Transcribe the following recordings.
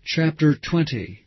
Chapter 20.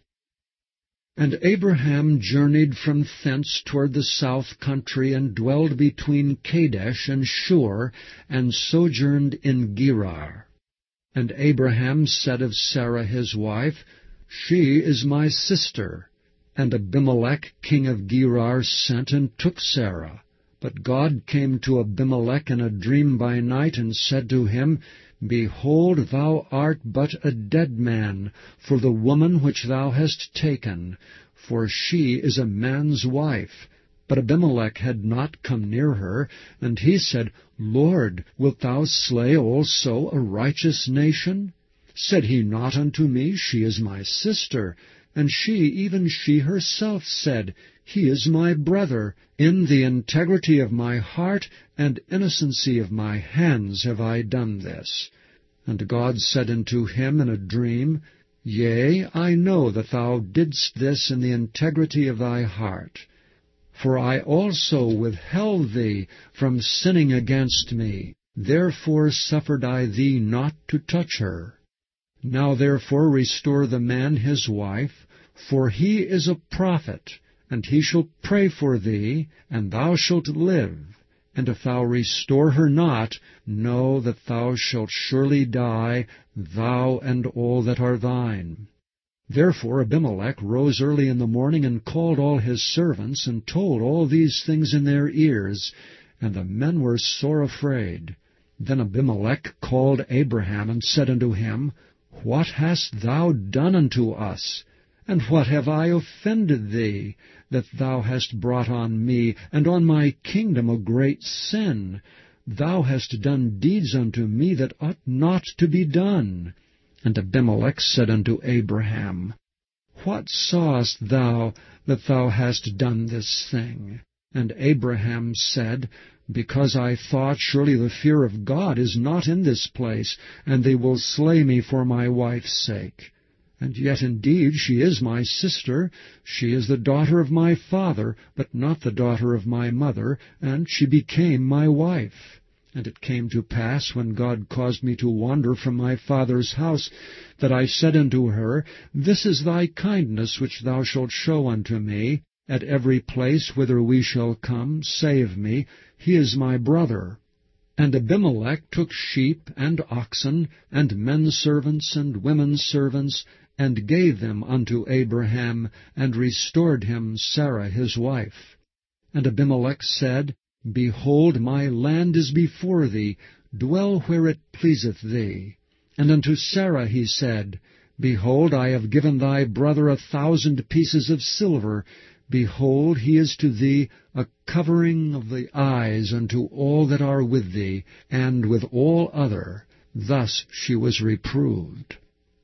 And Abraham journeyed from thence toward the south country, and dwelled between Kadesh and Shur, and sojourned in Gerar. And Abraham said of Sarah his wife, She is my sister. And Abimelech king of Gerar sent and took Sarah. But God came to Abimelech in a dream by night, and said to him, Behold, thou art but a dead man for the woman which thou hast taken, for she is a man's wife. But Abimelech had not come near her, and he said, Lord, wilt thou slay also a righteous nation? Said he not unto me, She is my sister? And she, even she herself, said, He is my brother. In the integrity of my heart and innocency of my hands have I done this. And God said unto him in a dream, Yea, I know that thou didst this in the integrity of thy heart. For I also withheld thee from sinning against me. Therefore suffered I thee not to touch her. Now therefore restore the man his wife, for he is a prophet, and he shall pray for thee, and thou shalt live. And if thou restore her not, know that thou shalt surely die, thou and all that are thine. Therefore Abimelech rose early in the morning, and called all his servants, and told all these things in their ears, and the men were sore afraid. Then Abimelech called Abraham, and said unto him, What hast thou done unto us? And what have I offended thee, that thou hast brought on me, and on my kingdom, a great sin? Thou hast done deeds unto me that ought not to be done. And Abimelech said unto Abraham, What sawest thou that thou hast done this thing? And Abraham said, Because I thought, Surely the fear of God is not in this place, and they will slay me for my wife's sake. And yet indeed she is my sister. She is the daughter of my father, but not the daughter of my mother, and she became my wife. And it came to pass, when God caused me to wander from my father's house, that I said unto her, This is thy kindness which thou shalt show unto me. At every place whither we shall come, say of me, He is my brother. And Abimelech took sheep and oxen, and men servants and women servants, and gave them unto Abraham, and restored him Sarah his wife. And Abimelech said, Behold, my land is before thee, dwell where it pleaseth thee. And unto Sarah he said, Behold, I have given thy brother 1,000 pieces of silver. Behold, he is to thee a covering of the eyes unto all that are with thee, and with all other. Thus she was reproved.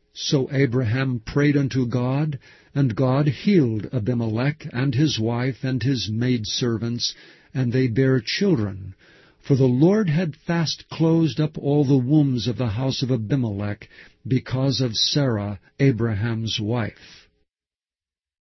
So Abraham prayed unto God, and God healed Abimelech and his wife and his maidservants, and they bare children. For the Lord had fast closed up all the wombs of the house of Abimelech, because of Sarah, Abraham's wife.